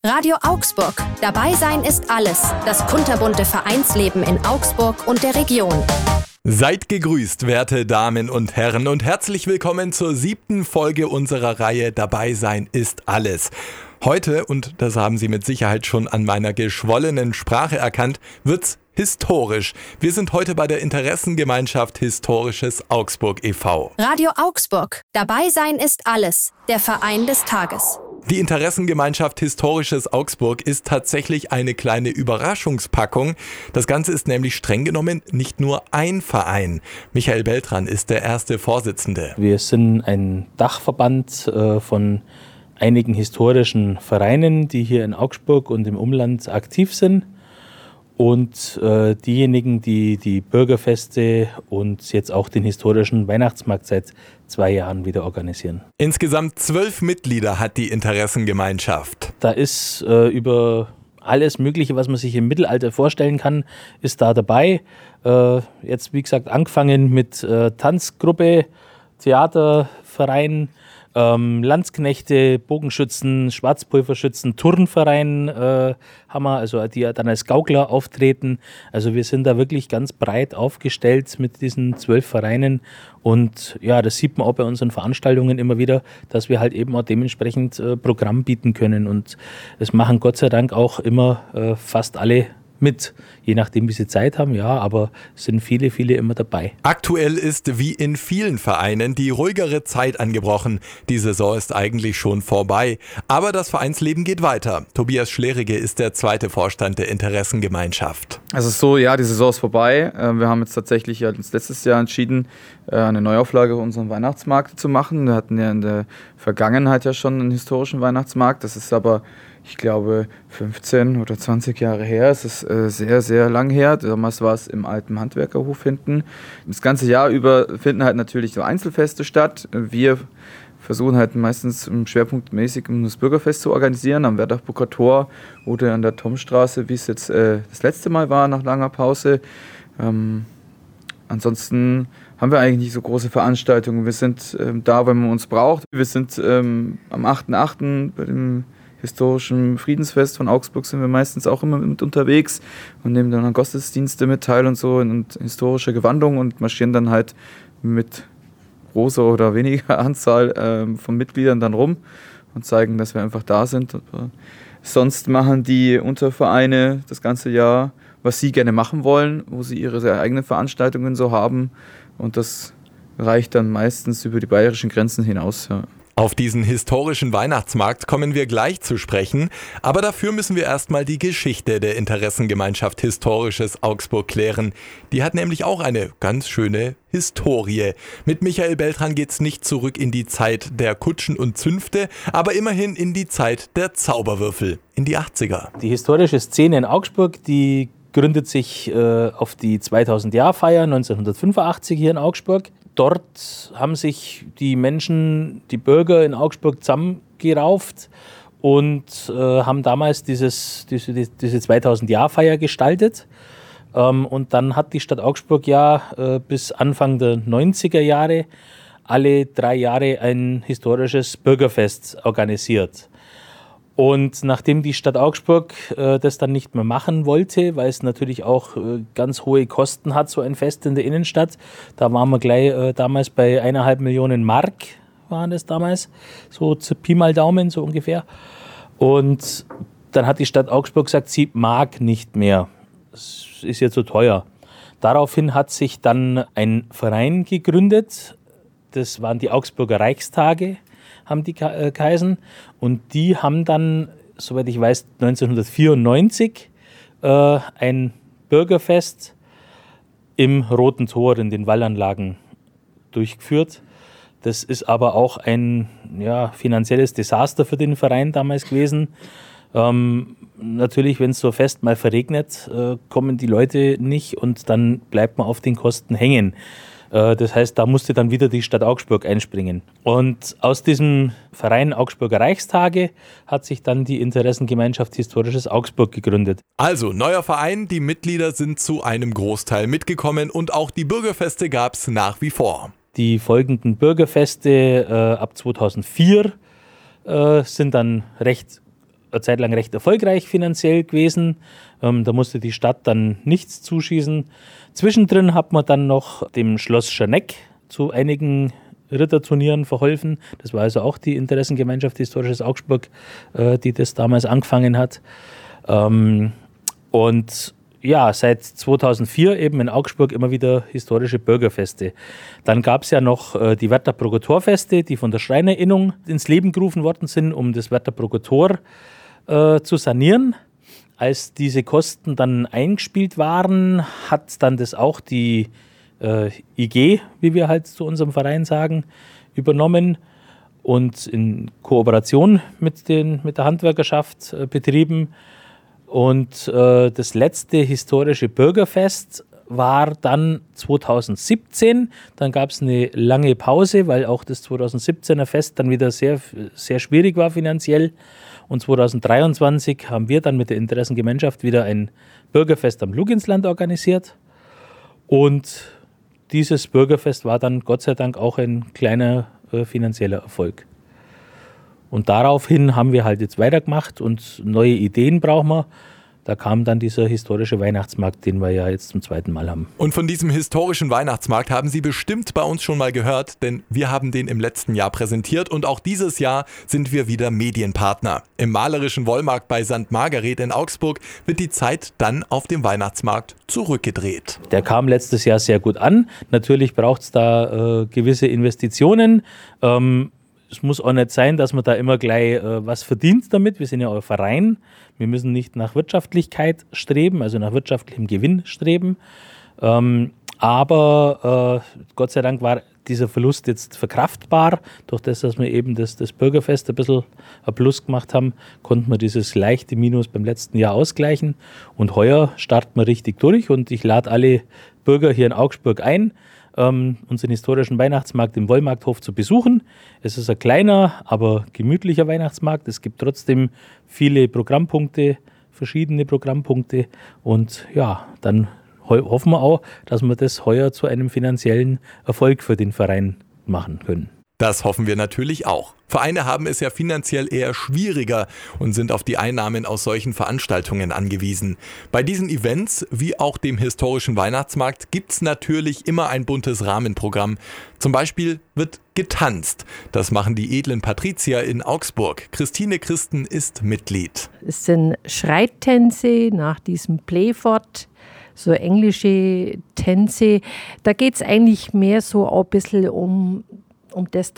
Radio Augsburg. Dabei sein ist alles. Das kunterbunte Vereinsleben in Augsburg und der Region. Seid gegrüßt, werte Damen und Herren, und herzlich willkommen zur 7. Folge unserer Reihe Dabei sein ist alles. Heute, und das haben Sie mit Sicherheit schon an meiner geschwollenen Sprache erkannt, wird's historisch. Wir sind heute bei der Interessengemeinschaft Historisches Augsburg e.V. Radio Augsburg. Dabei sein ist alles. Der Verein des Tages. Die Interessengemeinschaft Historisches Augsburg ist tatsächlich eine kleine Überraschungspackung. Das Ganze ist nämlich streng genommen nicht nur ein Verein. Michael Beltran ist der erste Vorsitzende. Wir sind ein Dachverband von einigen historischen Vereinen, die hier in Augsburg und im Umland aktiv sind. Und diejenigen, die die Bürgerfeste und jetzt auch den historischen Weihnachtsmarkt seit 2 Jahren wieder organisieren. Insgesamt 12 Mitglieder hat die Interessengemeinschaft. Da ist über alles Mögliche, was man sich im Mittelalter vorstellen kann, ist da dabei. Jetzt, wie gesagt, angefangen mit Tanzgruppe, Theaterverein, Landsknechte, Bogenschützen, Schwarzpulverschützen, Turnverein haben wir, also die dann als Gaukler auftreten. Also wir sind da wirklich ganz breit aufgestellt mit diesen 12 Vereinen. Und ja, das sieht man auch bei unseren Veranstaltungen immer wieder, dass wir halt eben auch dementsprechend Programm bieten können. Und es machen Gott sei Dank auch immer fast alle mit, je nachdem, wie sie Zeit haben, ja, aber es sind viele immer dabei. Aktuell ist wie in vielen Vereinen die ruhigere Zeit angebrochen. Die Saison ist eigentlich schon vorbei, aber das Vereinsleben geht weiter. Tobias Schlerige ist der zweite Vorstand der Interessengemeinschaft. Also so, ja, die Saison ist vorbei. Wir haben jetzt tatsächlich uns letztes Jahr entschieden, eine Neuauflage unserer Weihnachtsmarkt zu machen. Wir hatten ja in der Vergangenheit ja schon einen historischen Weihnachtsmarkt. Das ist aber, ich glaube, 15 oder 20 Jahre her. Es ist sehr lang her. Damals war es im alten Handwerkerhof hinten. Das ganze Jahr über finden halt natürlich so Einzelfeste statt. Wir versuchen halt meistens schwerpunktmäßig das Bürgerfest zu organisieren am Werdachburger Tor oder an der Tomstraße, wie es jetzt das letzte Mal war nach langer Pause. Ansonsten haben wir eigentlich nicht so große Veranstaltungen. Wir sind da, wenn man uns braucht. Wir sind am 8.8. bei dem historischen Friedensfest von Augsburg sind wir meistens auch immer mit unterwegs und nehmen dann an Gottesdienste mit teil und so und historische Gewandung und marschieren dann halt mit großer oder weniger Anzahl von Mitgliedern dann rum und zeigen, dass wir einfach da sind. Sonst machen die Untervereine das ganze Jahr, was sie gerne machen wollen, wo sie ihre eigenen Veranstaltungen so haben, und das reicht dann meistens über die bayerischen Grenzen hinaus. Ja. Auf diesen historischen Weihnachtsmarkt kommen wir gleich zu sprechen, aber dafür müssen wir erstmal die Geschichte der Interessengemeinschaft Historisches Augsburg klären. Die hat nämlich auch eine ganz schöne Historie. Mit Michael Beltran geht's nicht zurück in die Zeit der Kutschen und Zünfte, aber immerhin in die Zeit der Zauberwürfel, in die 80er. Die historische Szene in Augsburg, die gründet sich auf die 2000-Jahr-Feier 1985 hier in Augsburg. Dort haben sich die Menschen, die Bürger in Augsburg zusammengerauft und haben damals diese 2000-Jahr-Feier gestaltet. Und dann hat die Stadt Augsburg ja bis Anfang der 90er Jahre alle 3 Jahre ein historisches Bürgerfest organisiert. Und nachdem die Stadt Augsburg das dann nicht mehr machen wollte, weil es natürlich auch ganz hohe Kosten hat, so ein Fest in der Innenstadt, da waren wir gleich damals bei 1,5 Millionen Mark, waren das damals, so Pi mal Daumen, so ungefähr. Und dann hat die Stadt Augsburg gesagt, sie mag nicht mehr, es ist ja zu teuer. Daraufhin hat sich dann ein Verein gegründet, das waren die Augsburger Reichstage, haben die geheißen, und die haben dann, soweit ich weiß, 1994 ein Bürgerfest im Roten Tor in den Wallanlagen durchgeführt. Das ist aber auch ein finanzielles Desaster für den Verein damals gewesen. Natürlich, wenn es so fest mal verregnet, kommen die Leute nicht und dann bleibt man auf den Kosten hängen. Das heißt, da musste dann wieder die Stadt Augsburg einspringen. Und aus diesem Verein Augsburger Reichstage hat sich dann die Interessengemeinschaft Historisches Augsburg gegründet. Also, neuer Verein, die Mitglieder sind zu einem Großteil mitgekommen und auch die Bürgerfeste gab es nach wie vor. Die folgenden Bürgerfeste ab 2004 sind dann recht eine Zeit lang recht erfolgreich finanziell gewesen. Da musste die Stadt dann nichts zuschießen. Zwischendrin hat man dann noch dem Schloss Scharneck zu einigen Ritterturnieren verholfen. Das war also auch die Interessengemeinschaft Historisches Augsburg, die das damals angefangen hat. Und ja, seit 2004 eben in Augsburg immer wieder historische Bürgerfeste. Dann gab es ja noch die Wertterbrucker Torfeste, die von der Schreinerinnung ins Leben gerufen worden sind, um das Wertterbrucker Tor zu sanieren. Als diese Kosten dann eingespielt waren, hat dann das auch die IG, wie wir halt zu unserem Verein sagen, übernommen und in Kooperation mit der Handwerkerschaft betrieben. Und das letzte historische Bürgerfest war dann 2017. Dann gab es eine lange Pause, weil auch das 2017er Fest dann wieder sehr, sehr schwierig war finanziell. Und 2023 haben wir dann mit der Interessengemeinschaft wieder ein Bürgerfest am Luginsland organisiert. Und dieses Bürgerfest war dann Gott sei Dank auch ein kleiner finanzieller Erfolg. Und daraufhin haben wir halt jetzt weitergemacht und neue Ideen brauchen wir. Da kam dann dieser historische Weihnachtsmarkt, den wir ja jetzt zum zweiten Mal haben. Und von diesem historischen Weihnachtsmarkt haben Sie bestimmt bei uns schon mal gehört, denn wir haben den im letzten Jahr präsentiert und auch dieses Jahr sind wir wieder Medienpartner. Im malerischen Wollmarkt bei St. Margaret in Augsburg wird die Zeit dann auf dem Weihnachtsmarkt zurückgedreht. Der kam letztes Jahr sehr gut an. Natürlich braucht es da gewisse Investitionen. Es muss auch nicht sein, dass man da immer gleich was verdient damit. Wir sind ja auch ein Verein. Wir müssen nicht nach Wirtschaftlichkeit streben, also nach wirtschaftlichem Gewinn streben. Aber Gott sei Dank war dieser Verlust jetzt verkraftbar. Durch das, dass wir eben das Bürgerfest ein bisschen ein Plus gemacht haben, konnten wir dieses leichte Minus beim letzten Jahr ausgleichen. Und heuer starten wir richtig durch. Und ich lade alle Bürger hier in Augsburg ein, unseren historischen Weihnachtsmarkt im Wollmarkthof zu besuchen. Es ist ein kleiner, aber gemütlicher Weihnachtsmarkt. Es gibt trotzdem viele Programmpunkte, verschiedene Programmpunkte. Und ja, dann hoffen wir auch, dass wir das heuer zu einem finanziellen Erfolg für den Verein machen können. Das hoffen wir natürlich auch. Vereine haben es ja finanziell eher schwieriger und sind auf die Einnahmen aus solchen Veranstaltungen angewiesen. Bei diesen Events, wie auch dem historischen Weihnachtsmarkt, gibt's natürlich immer ein buntes Rahmenprogramm. Zum Beispiel wird getanzt. Das machen die edlen Patrizier in Augsburg. Christine Christen ist Mitglied. Es sind Schreittänze nach diesem Playfort, so englische Tänze. Da geht es eigentlich mehr so ein bisschen um das,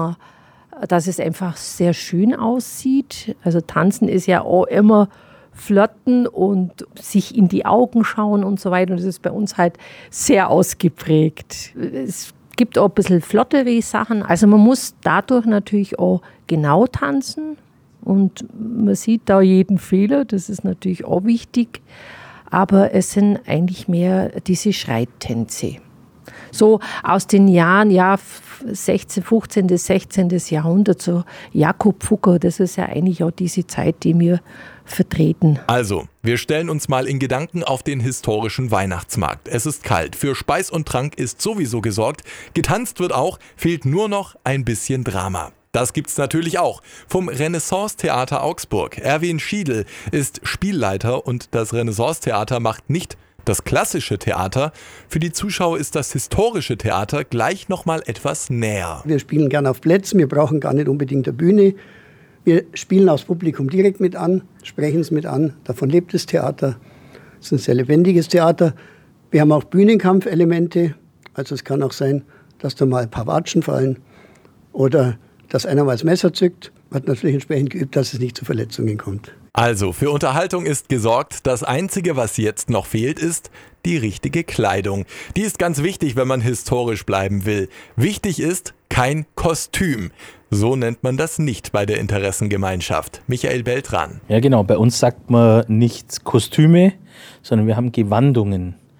dass es einfach sehr schön aussieht. Also tanzen ist ja auch immer flirten und sich in die Augen schauen und so weiter. Und das ist bei uns halt sehr ausgeprägt. Es gibt auch ein bisschen flottere Sachen. Also man muss dadurch natürlich auch genau tanzen und man sieht da jeden Fehler. Das ist natürlich auch wichtig. Aber es sind eigentlich mehr diese Schreittänze. So aus den Jahren 16., 15., 16. Jahrhundert, so Jakob Fugger, das ist ja eigentlich auch diese Zeit, die wir vertreten. Also, wir stellen uns mal in Gedanken auf den historischen Weihnachtsmarkt. Es ist kalt, für Speis und Trank ist sowieso gesorgt, getanzt wird auch, fehlt nur noch ein bisschen Drama. Das gibt's natürlich auch. Vom Renaissance-Theater Augsburg. Erwin Schiedl ist Spielleiter und das Renaissance-Theater macht nicht das klassische Theater. Für die Zuschauer ist das historische Theater gleich nochmal etwas näher. Wir spielen gerne auf Plätzen, wir brauchen gar nicht unbedingt eine Bühne. Wir spielen aufs Publikum direkt mit an, sprechen es mit an. Davon lebt das Theater. Es ist ein sehr lebendiges Theater. Wir haben auch Bühnenkampfelemente. Also es kann auch sein, dass da mal ein paar Watschen fallen oder dass einer mal das Messer zückt. Man hat natürlich entsprechend geübt, dass es nicht zu Verletzungen kommt. Also, für Unterhaltung ist gesorgt. Das Einzige, was jetzt noch fehlt, ist die richtige Kleidung. Die ist ganz wichtig, wenn man historisch bleiben will. Wichtig ist kein Kostüm. So nennt man das nicht bei der Interessengemeinschaft. Michael Beltran. Ja genau, bei uns sagt man nicht Kostüme, sondern wir haben Gewandungen.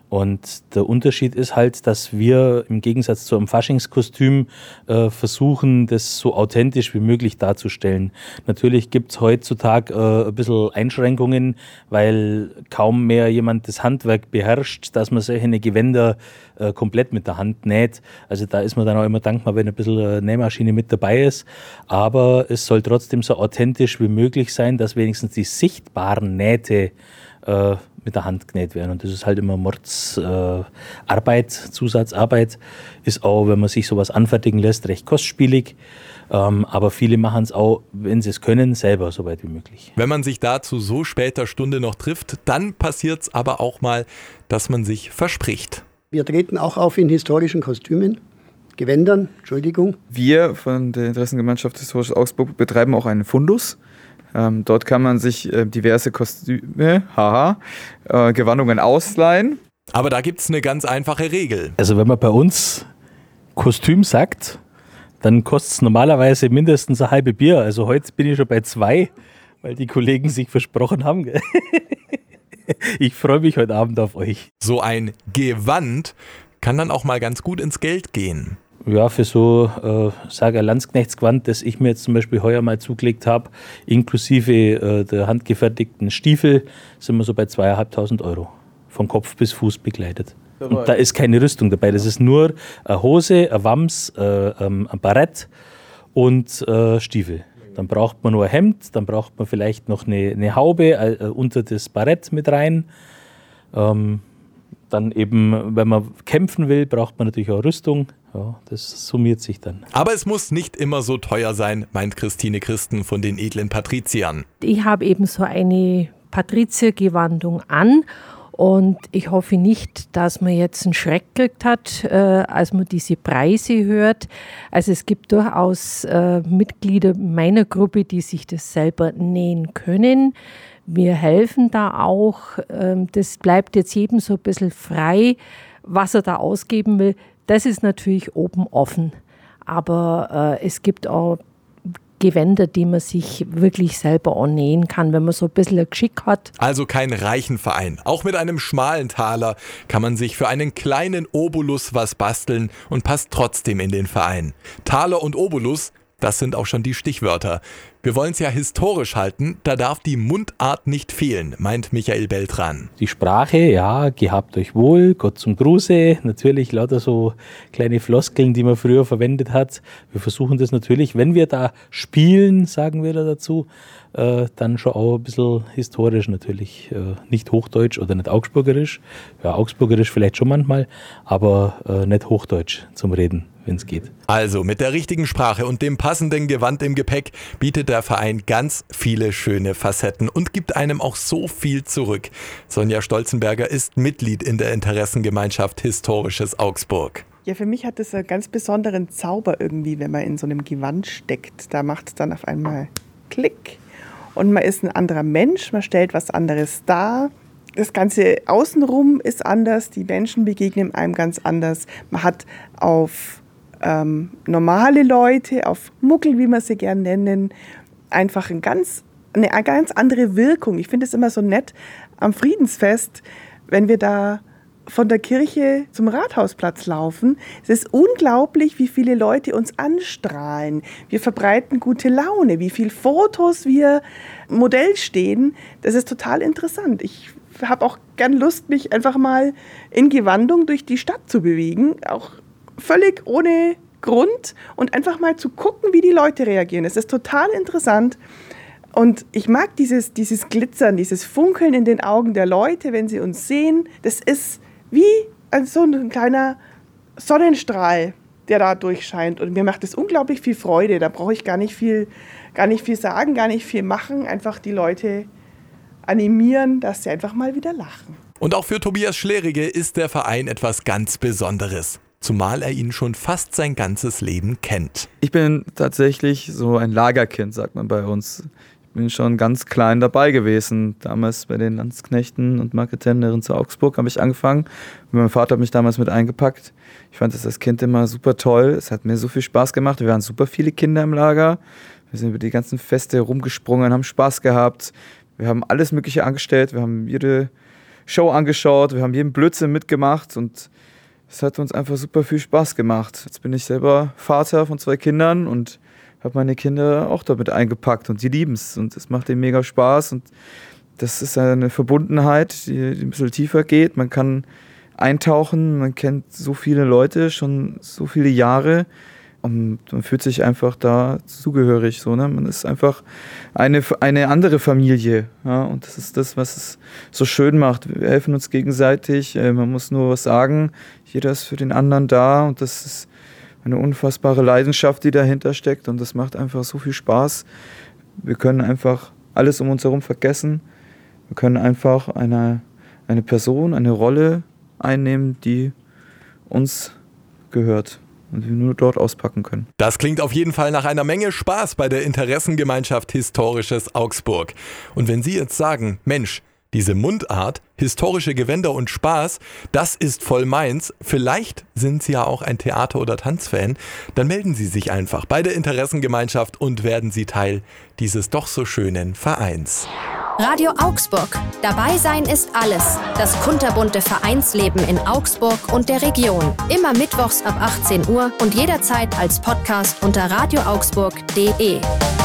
Und der Unterschied ist halt, dass wir im Gegensatz zu einem Faschingskostüm versuchen, das so authentisch wie möglich darzustellen. Natürlich gibt es heutzutage ein bisschen Einschränkungen, weil kaum mehr jemand das Handwerk beherrscht, dass man solche Gewänder komplett mit der Hand näht. Also da ist man dann auch immer dankbar, wenn ein bisschen eine Nähmaschine mit dabei ist. Aber es soll trotzdem so authentisch wie möglich sein, dass wenigstens die sichtbaren Nähte mit der Hand genäht werden. Und das ist halt immer Mordsarbeit, Zusatzarbeit. Ist auch, wenn man sich sowas anfertigen lässt, recht kostspielig. Aber viele machen es auch, wenn sie es können, selber so weit wie möglich. Wenn man sich da zu so später Stunde noch trifft, dann passiert es aber auch mal, dass man sich verspricht. Wir treten auch auf in historischen Kostümen, Gewändern, Entschuldigung. Wir von der Interessengemeinschaft Historisches Augsburg betreiben auch einen Fundus. Dort kann man sich diverse Kostüme, Gewandungen ausleihen. Aber da gibt es eine ganz einfache Regel. Also wenn man bei uns Kostüm sagt, dann kostet es normalerweise mindestens ein halbes Bier. Also heute bin ich schon bei 2, weil die Kollegen sich versprochen haben. Ich freue mich heute Abend auf euch. So ein Gewand kann dann auch mal ganz gut ins Geld gehen. Ja, für so, ein Landsknechtsgewand, das ich mir jetzt zum Beispiel heuer mal zugelegt habe, inklusive der handgefertigten Stiefel, sind wir so bei 2.500 €. Von Kopf bis Fuß begleitet. Und da ist keine Rüstung dabei, das ist nur eine Hose, ein Wams, ein Barett und Stiefel. Dann braucht man nur ein Hemd, dann braucht man vielleicht noch eine Haube unter das Barett mit rein. Dann eben, wenn man kämpfen will, braucht man natürlich auch Rüstung. Ja, das summiert sich dann. Aber es muss nicht immer so teuer sein, meint Christine Christen von den edlen Patriziern. Ich habe eben so eine Patriziergewandung an und ich hoffe nicht, dass man jetzt einen Schreck gekriegt hat, als man diese Preise hört. Also es gibt durchaus Mitglieder meiner Gruppe, die sich das selber nähen können. Wir helfen da auch. Das bleibt jetzt jedem so ein bisschen frei, was er da ausgeben will. Das ist natürlich oben offen. Aber es gibt auch Gewänder, die man sich wirklich selber auch nähen kann, wenn man so ein bisschen ein Geschick hat. Also kein Reichenverein. Auch mit einem schmalen Taler kann man sich für einen kleinen Obolus was basteln und passt trotzdem in den Verein. Taler und Obolus, das sind auch schon die Stichwörter. Wir wollen es ja historisch halten, da darf die Mundart nicht fehlen, meint Michael Beltran. Die Sprache, ja, gehabt euch wohl, Gott zum Gruße, natürlich lauter so kleine Floskeln, die man früher verwendet hat. Wir versuchen das natürlich, wenn wir da spielen, sagen wir da dazu, dann schon auch ein bisschen historisch natürlich. Nicht Hochdeutsch oder nicht Augsburgerisch. Ja, Augsburgerisch vielleicht schon manchmal, aber nicht Hochdeutsch zum Reden, wenn es geht. Also mit der richtigen Sprache und dem passenden Gewand im Gepäck bietet der Verein ganz viele schöne Facetten und gibt einem auch so viel zurück. Sonja Stolzenberger ist Mitglied in der Interessengemeinschaft Historisches Augsburg. Ja, für mich hat das einen ganz besonderen Zauber irgendwie, wenn man in so einem Gewand steckt. Da macht es dann auf einmal Klick und man ist ein anderer Mensch, man stellt was anderes dar. Das Ganze außenrum ist anders, die Menschen begegnen einem ganz anders. Man hat auf normale Leute, auf Muckel, wie wir sie gern nennen, einfach eine ganz andere Wirkung. Ich finde es immer so nett am Friedensfest, wenn wir da von der Kirche zum Rathausplatz laufen. Es ist unglaublich, wie viele Leute uns anstrahlen. Wir verbreiten gute Laune, wie viele Fotos wir Modell stehen. Das ist total interessant. Ich habe auch gern Lust, mich einfach mal in Gewandung durch die Stadt zu bewegen, auch völlig ohne Grund und einfach mal zu gucken, wie die Leute reagieren. Es ist total interessant und ich mag dieses Glitzern, dieses Funkeln in den Augen der Leute, wenn sie uns sehen. Das ist wie so ein kleiner Sonnenstrahl, der da durchscheint und mir macht es unglaublich viel Freude. Da brauche ich gar nicht viel sagen, gar nicht viel machen, einfach die Leute animieren, dass sie einfach mal wieder lachen. Und auch für Tobias Schlerige ist der Verein etwas ganz Besonderes. Zumal er ihn schon fast sein ganzes Leben kennt. Ich bin tatsächlich so ein Lagerkind, sagt man bei uns. Ich bin schon ganz klein dabei gewesen. Damals bei den Landsknechten und Marketenderinnen zu Augsburg habe ich angefangen. Mein Vater hat mich damals mit eingepackt. Ich fand das als Kind immer super toll. Es hat mir so viel Spaß gemacht. Wir waren super viele Kinder im Lager. Wir sind über die ganzen Feste rumgesprungen, haben Spaß gehabt. Wir haben alles Mögliche angestellt. Wir haben jede Show angeschaut, wir haben jeden Blödsinn mitgemacht und es hat uns einfach super viel Spaß gemacht. Jetzt bin ich selber Vater von 2 Kindern und habe meine Kinder auch damit eingepackt und die lieben es und es macht ihnen mega Spaß und das ist eine Verbundenheit, die ein bisschen tiefer geht. Man kann eintauchen, man kennt so viele Leute, schon so viele Jahre und man fühlt sich einfach da zugehörig. So, ne? Man ist einfach eine andere Familie. Ja? Und das ist das, was es so schön macht. Wir helfen uns gegenseitig, man muss nur was sagen. Jeder ist für den anderen da und das ist eine unfassbare Leidenschaft, die dahinter steckt und das macht einfach so viel Spaß. Wir können einfach alles um uns herum vergessen. Wir können einfach eine Person, eine Rolle einnehmen, die uns gehört und wir nur dort auspacken können. Das klingt auf jeden Fall nach einer Menge Spaß bei der Interessengemeinschaft Historisches Augsburg. Und wenn Sie jetzt sagen, Mensch, diese Mundart, historische Gewänder und Spaß, das ist voll meins. Vielleicht sind Sie ja auch ein Theater- oder Tanzfan. Dann melden Sie sich einfach bei der Interessengemeinschaft und werden Sie Teil dieses doch so schönen Vereins. Radio Augsburg. Dabei sein ist alles. Das kunterbunte Vereinsleben in Augsburg und der Region. Immer mittwochs ab 18 Uhr und jederzeit als Podcast unter radioaugsburg.de.